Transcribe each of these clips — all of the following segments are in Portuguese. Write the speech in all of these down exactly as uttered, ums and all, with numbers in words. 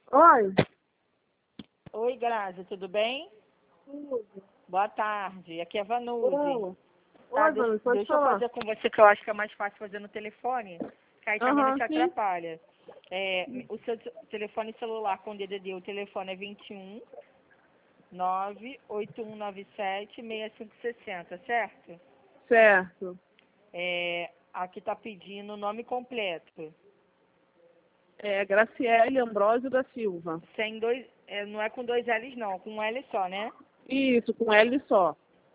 Oi. Oi, Grazi, tudo bem? Tudo. Boa tarde, aqui é a Vanuzi. Boa. Tá, Oi, deixa, Vanuzi, pode deixa eu falar. fazer com você que eu acho que é mais fácil fazer no telefone, que aí também não Aham, te sim. atrapalha. É, o seu te- telefone celular com D D D, o telefone é vinte e um, nove oito um nove sete, seis cinco seis zero, certo? Certo. É, aqui tá pedindo o nome completo. É Graciele Ambrósio da Silva. Sem dois, é, não é com dois L's não, com um L só, né? Isso, com L só.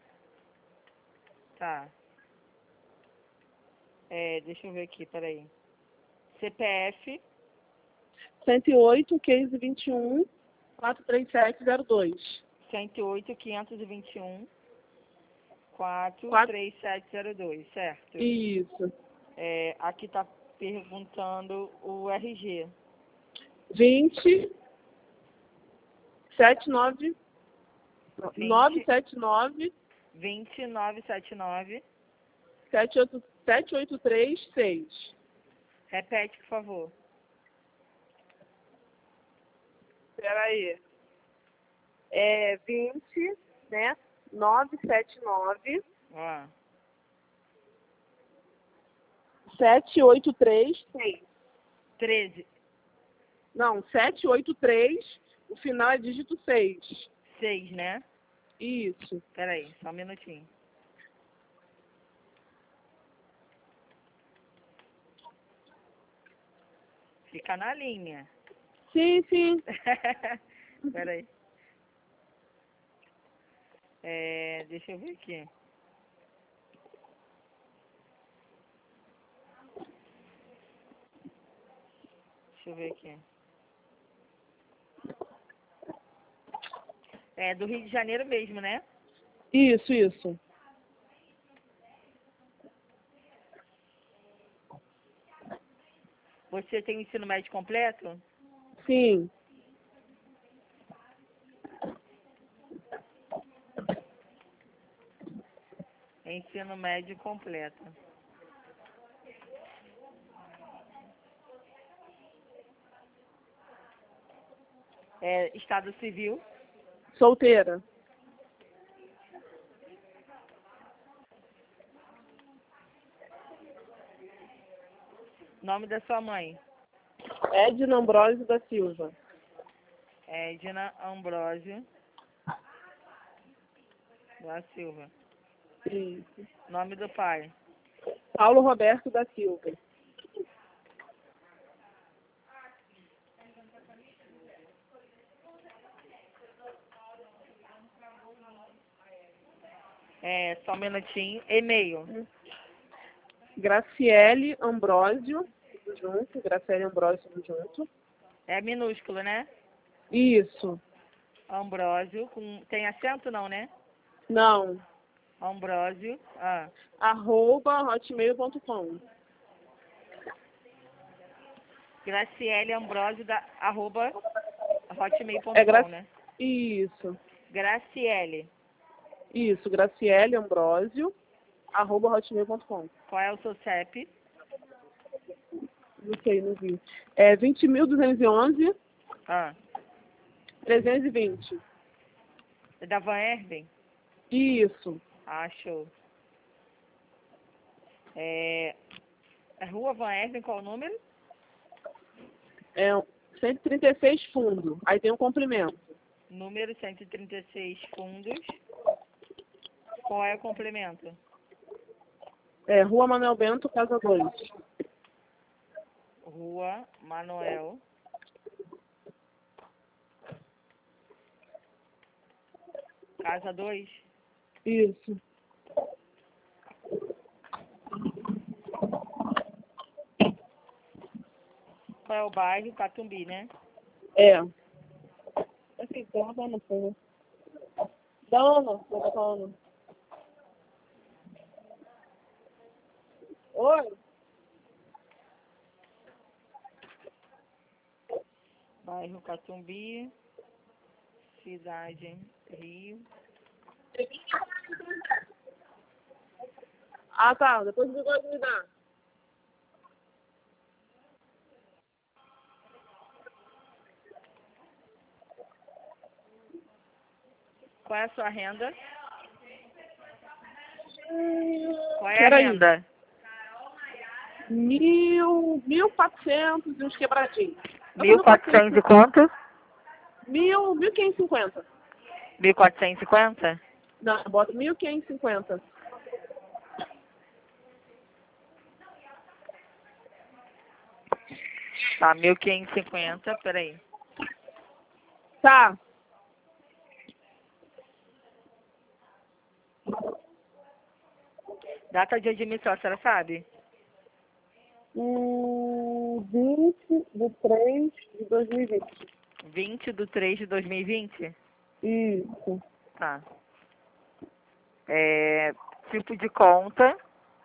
Tá. É, deixa eu ver aqui, peraí. C P F cento e oito, quinhentos e vinte e um, quatrocentos e trinta e sete, zero dois. cento e oito, quinhentos e vinte e um, quatrocentos e Quatro... trinta e sete, zero dois, certo? Isso. É, aqui tá perguntando o R G. vinte, setenta e nove, vinte, novecentos e setenta e nove, vinte, novecentos e setenta e nove. sete oito oito três seis. Repete, por favor. Espera aí. É vinte, né? novecentos e setenta e nove, Ó, sete oito três seis. treze, Não, sete oito três, o final é dígito seis. seis, né? Isso. Peraí, só um minutinho. Fica na linha. Sim, sim. Peraí. É, deixa eu ver aqui. Deixa eu ver aqui. É do Rio de Janeiro mesmo, né? Isso, isso. Você tem o ensino médio completo? Sim. Ensino médio completo. É, estado civil, Solteira. nome da sua mãe. Edna Ambrósio da Silva. Edna Ambrósio da Silva. Isso. Nome do pai. Paulo Roberto da Silva. É, só um minutinho. E-mail. Graciele Ambrósio, tudo junto. Graciele Ambrósio, tudo junto. É minúsculo, né? Isso. Ambrósio. Com... Tem acento não, né? Não. Ambrósio. Ah. Arroba hotmail ponto com. Graciele Ambrósio da arroba É hotmail ponto com, gra... né? Isso. Graciele. Isso. Graciele Ambrósio, arroba hotmail ponto com. Qual é o seu C E P? Não sei, não vi. É vinte mil duzentos e onze, Ah. trezentos e vinte. É da Van Erden? Isso. Ah, show. É... é Rua Van Erden, qual o número? É cento e trinta e seis fundo. Aí tem um complemento. Número cento e trinta e seis fundos. Qual é o complemento? É Rua Manuel Bento, casa dois. Rua Manuel. Casa dois. Isso. Qual é o bairro? Catumbi, né? É. Assim, dá uma dona, por favor. Dona, dona, dona. Oi? Bairro Catumbi. Cidade Rio. Ah, tá. Depois o bigode me dá. Qual é a sua renda? Qual é a Peraí. renda? Mil, mil quatrocentos e uns quebradinhos. Mil quatrocentos e quanto? Mil, mil quinhentos e cinquenta. Mil quatrocentos e cinquenta? Não, bota mil quinhentos e cinquenta. Tá, mil quinhentos e cinquenta, peraí. Tá. Data de admissão, a senhora sabe? Hum, vinte de três de dois mil e vinte. vinte de três de dois mil e vinte? Isso. Tá. É, tipo de conta?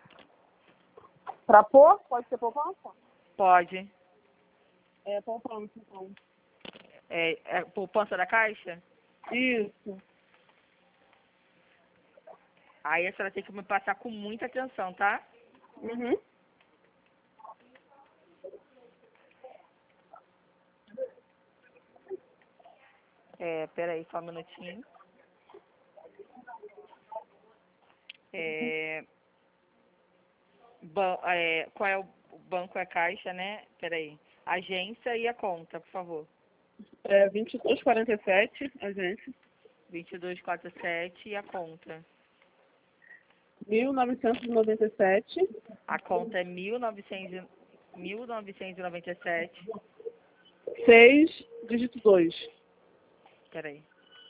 Pra pôr? Pode ser poupança? Pode. É poupança, então. É, é poupança da Caixa? Isso. Aí a senhora tem que me passar com muita atenção, tá? Uhum. É, peraí, só um minutinho. É, ban- é, qual é o o banco? É Caixa, né? Peraí. Agência e a conta, por favor. É vinte e dois quarenta e sete, a gente. vinte e dois quarenta e sete e a conta. mil novecentos e noventa e sete. A conta é mil e novecentos e noventa e sete. seis, dígito dois. Peraí.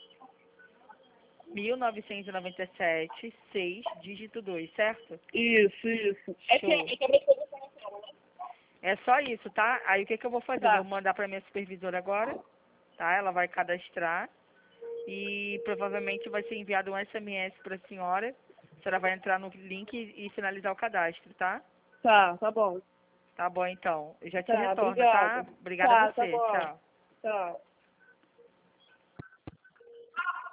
mil novecentos e noventa e sete, seis, dígito dois, certo? Isso, isso. É que, Show. é que a minha esposa tá na sala, né? É só isso, tá? Aí o que, que eu vou fazer? Tá. Vou mandar pra minha supervisora agora, tá? Ela vai cadastrar e provavelmente vai ser enviado um S M S pra senhora. A senhora vai entrar no link e, e finalizar o cadastro, tá? Tá, tá bom. Tá bom, então. Eu já te Tá, retorno, obrigada. tá? Obrigada a Tá, tá você. bom. Tchau. Tchau.